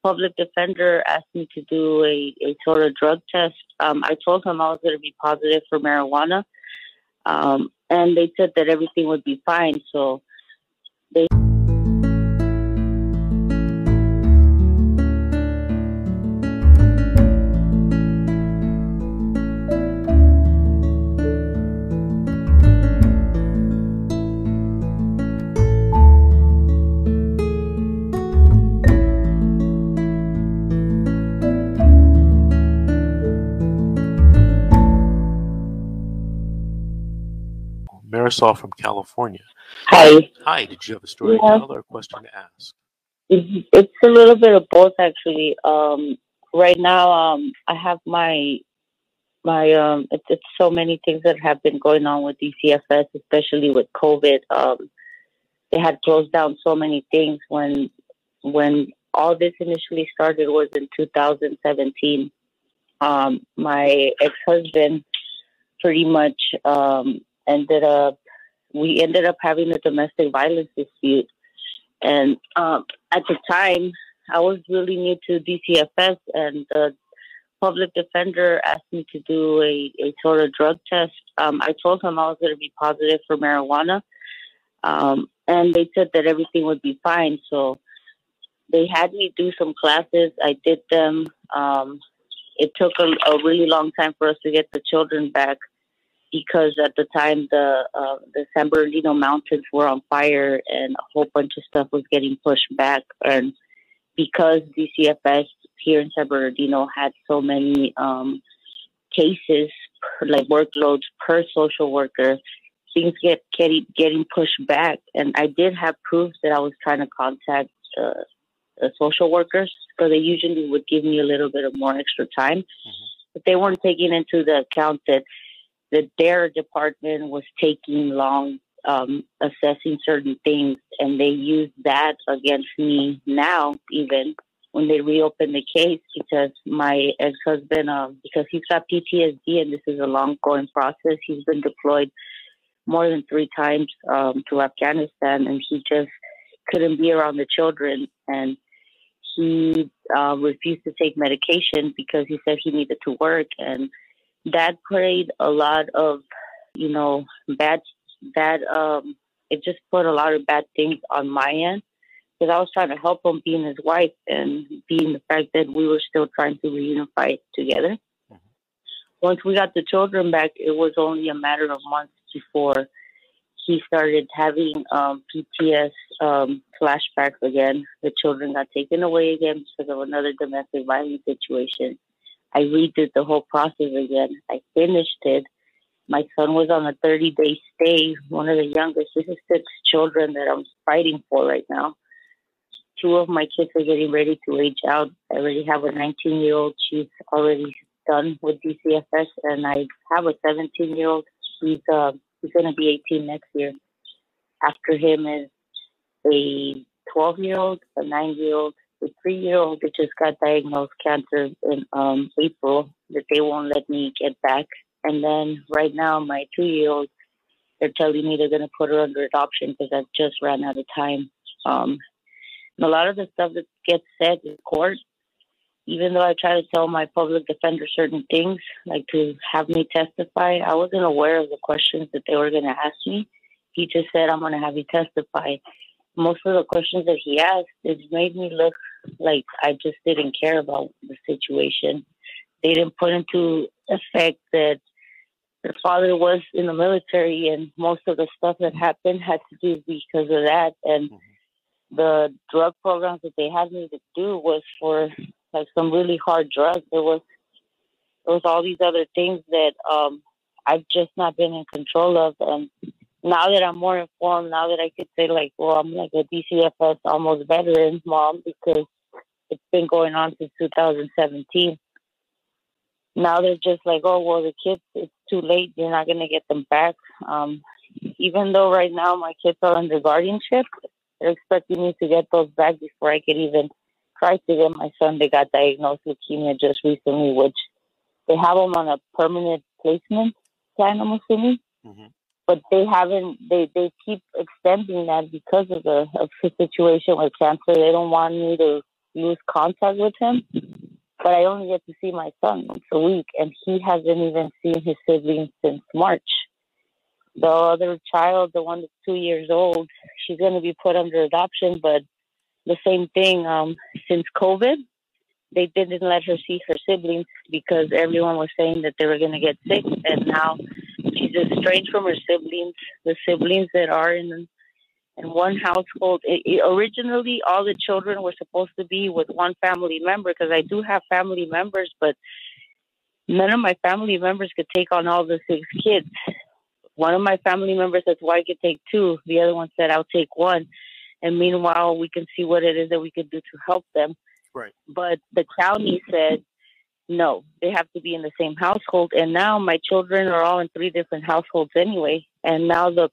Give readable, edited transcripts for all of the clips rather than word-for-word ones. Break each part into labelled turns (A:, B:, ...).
A: public defender asked me to do a sort of drug test. I told him I was going to be positive for marijuana, and they said that everything would be fine. So they.
B: Marisol from California.
A: Hi.
B: Hi, did you have a story to tell or a question to ask?
A: It's a little bit of both, actually. Right now, I have it's so many things that have been going on with DCFS, especially with COVID. They had closed down so many things when all this initially started was in 2017. My ex-husband pretty much we ended up having a domestic violence dispute. And at the time, I was really new to DCFS, and the public defender asked me to do a sort of drug test. I told him I was going to be positive for marijuana, and they said that everything would be fine. So they had me do some classes. I did them. It took a really long time for us to get the children back, because at the time the San Bernardino mountains were on fire and a whole bunch of stuff was getting pushed back. And because DCFS here in San Bernardino had so many cases, like workloads per social worker, things getting pushed back. And I did have proof that I was trying to contact the social workers, so they usually would give me a little bit of more extra time. Mm-hmm. But they weren't taking into the account that their department was taking long assessing certain things, and they used that against me now, even when they reopened the case, because my ex-husband, because he's got PTSD, and this is a long-going process. He's been deployed more than 3 times to Afghanistan, and he just couldn't be around the children, and he refused to take medication because he said he needed to work. And that played a lot of, bad, it just put a lot of bad things on my end, because I was trying to help him, being his wife, and being the fact that we were still trying to reunify together. Mm-hmm. Once we got the children back, it was only a matter of months before he started having PTS flashbacks again. The children got taken away again because of another domestic violence situation. I redid the whole process again. I finished it. My son was on a 30-day stay, one of the youngest. This is 6 children that I'm fighting for right now. 2 of my kids are getting ready to age out. I already have a 19-year-old. She's already done with DCFS, and I have a 17-year-old. He's going to be 18 next year. After him is a 12-year-old, a 9-year-old, a 3-year-old that just got diagnosed cancer in April that they won't let me get back. And then right now, my 2-year-old, they're telling me they're going to put her under adoption because I just ran out of time. And a lot of the stuff that gets said in court, even though I try to tell my public defender certain things, like to have me testify, I wasn't aware of the questions that they were going to ask me. He just said, I'm going to have you testify. Most of the questions that he asked, it made me look like I just didn't care about the situation. They didn't put into effect that the father was in the military, and most of the stuff that happened had to do because of that. And the drug programs that they had me to do was for like some really hard drugs. There was all these other things that I've just not been in control of. And now that I'm more informed, now that I could say, like, well, I'm like a DCFS almost veteran mom, because it's been going on since 2017. Now they're just like, oh, well, the kids, it's too late. You're not going to get them back. Even though right now my kids are under guardianship, they're expecting me to get those back before I could even try to get my son. They got diagnosed with leukemia just recently, which they have him on a permanent placement plan, I'm assuming. Mm-hmm. But they haven't, they keep extending that because of the situation with cancer. They don't want me to lose contact with him. But I only get to see my son once a week, and he hasn't even seen his siblings since March. The other child, the one that's 2 years old, she's going to be put under adoption, but the same thing. Since COVID, they didn't let her see her siblings because everyone was saying that they were going to get sick, and now she's estranged from her siblings. The siblings that are in one household. Originally, all the children were supposed to be with one family member, because I do have family members, but none of my family members could take on all the 6 kids. One of my family members said, well, I could take 2. The other one said, I'll take 1. And meanwhile, we can see what it is that we could do to help them.
B: Right.
A: But the county said, no, they have to be in the same household. And now my children are all in 3 different households anyway. And now the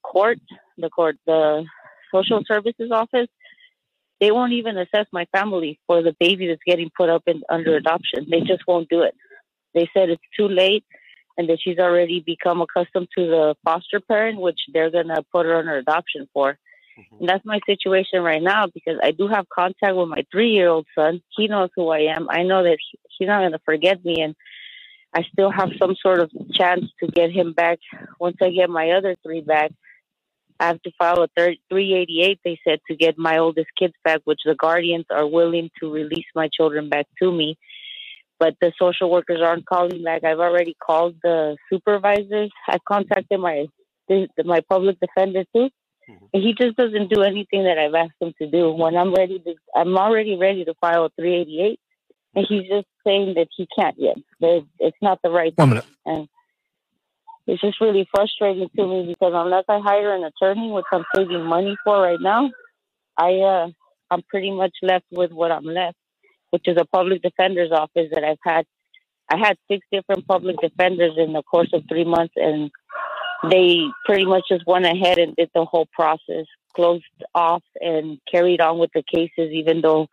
A: social services office, they won't even assess my family for the baby that's getting put up under adoption. They just won't do it. They said it's too late, and that she's already become accustomed to the foster parent, which they're going to put her under adoption for. Mm-hmm. And that's my situation right now, because I do have contact with my 3-year-old son. He knows who I am. I know that he's not going to forget me, and I still have some sort of chance to get him back. Once I get my other 3 back, I have to file a 388, they said, to get my oldest kids back, which the guardians are willing to release my children back to me. But the social workers aren't calling back. I've already called the supervisors. I've contacted my public defender too. Mm-hmm. And he just doesn't do anything that I've asked him to do. When I'm already ready to file a 388. And he's just saying that he can't yet. It's not the right time. And it's just really frustrating to me, because unless I hire an attorney, which I'm saving money for right now, I'm pretty much left with what I'm left, which is a public defender's office that I've had. I had 6 different public defenders in the course of 3 months, and they pretty much just went ahead and did the whole process, closed off and carried on with the cases, even though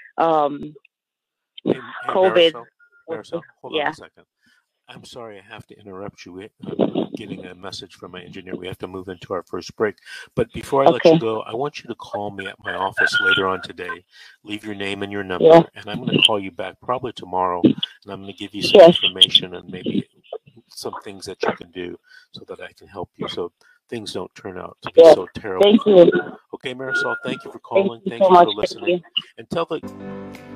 A: COVID.
B: Marisol, hold on a second. I'm sorry, I have to interrupt you. I'm getting a message from my engineer. We have to move into our first break. But before I let you go, I want you to call me at my office later on today. Leave your name and your number, and I'm going to call you back probably tomorrow, and I'm going to give you some information and maybe some things that you can do so that I can help you, so things don't turn out to be so terrible.
A: Thank you.
B: Okay, Marisol, thank you for calling.
A: Thank you so much.
B: for listening. And tell the